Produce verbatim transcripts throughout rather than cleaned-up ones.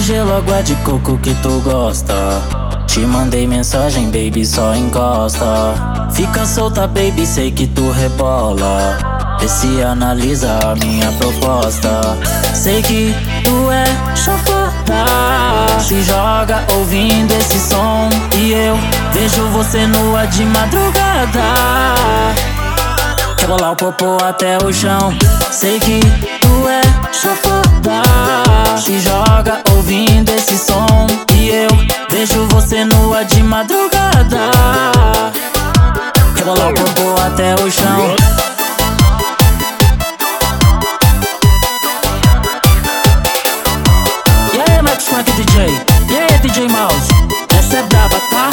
gelo, água de coco que tu gosta. Te mandei mensagem, baby, só encosta. Fica solta, baby, sei que tu rebola. Vê se analisa a minha proposta. Sei que tu é chafada, se joga ouvindo esse som. E eu vejo você nua de madrugada. Quer bolar o popô até o chão. Sei que tu é chafada, se joga ouvindo esse som. E eu vejo você nua de madrugada. Quer bolar o popô até o chão. E aí, Max Funk D J? E aí, D J Mouse? Essa é braba, tá?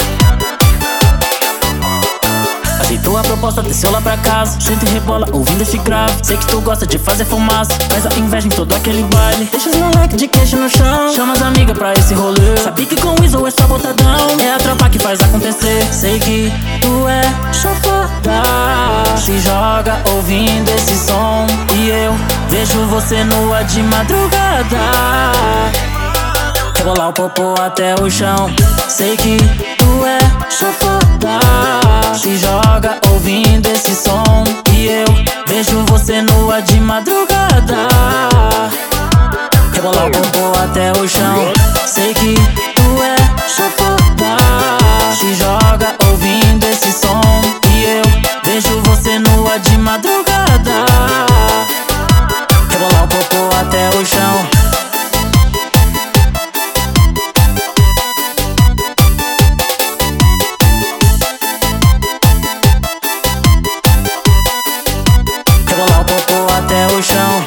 Aceitou a proposta, desceu lá pra casa. Senta e rebola, ouvindo esse grave. Sei que tu gosta de fazer fumaça, faz a inveja em todo aquele baile. Deixa os moleque de queixo no chão, chama as amigas pra esse rolê. Sabe que com Weasel é só botadão, é a tropa que faz acontecer. Sei que tu é chafada, se joga ouvindo esse som. E eu vejo você nua de madrugada. Quer bolar o popô até o chão. Sei que tu é chafada, se joga ouvindo esse som. E eu vejo você nua de madrugada. Quer bolar o popô até o chão. Sei que tu é chafada, se joga ouvindo esse som. E eu vejo você nua de madrugada. Quer bolar o popô até o chão. Quer bolar o popô até o chão.